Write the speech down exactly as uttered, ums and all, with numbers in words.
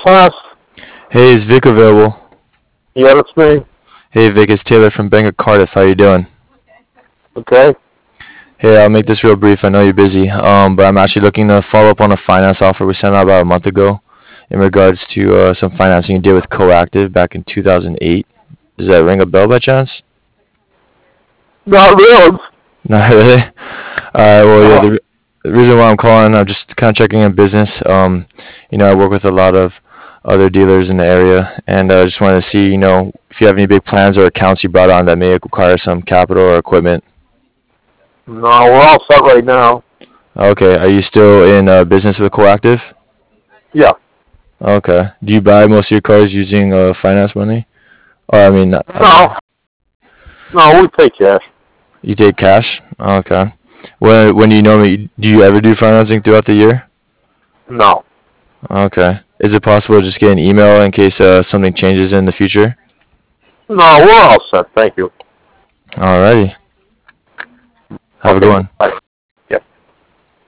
Haas? Hey, is Vic available? Yeah, that's me. Hey Vic, it's Taylor from Bank of Cardiff. How you doing? Okay. Hey, I'll make this real brief. I know you're busy, um, but I'm actually looking to follow up on a finance offer we sent out about a month ago in regards to uh, some financing you did with Coactive back in two thousand eight. Does that ring a bell by chance? Not really. Not really. All right. Well, yeah. No. The, the reason why I'm calling, I'm just kind of checking in business. Um, you know, I work with a lot of other dealers in the area, and I uh, just wanted to see, you know, if you have any big plans or accounts you brought on that may require some capital or equipment. No, we're all set right now. Okay. Are you still in uh, business with Coactive? Yeah. Okay. Do you buy most of your cars using uh, finance money? Or I mean, not- I No. mean, No, we pay cash. you take cash. Okay. When when do you normally do you ever do financing throughout the year? No. Okay. Is it possible to just get an email in case uh, something changes in the future? No, we're all set. Thank you. Alrighty. Have a good Okay. one. Bye.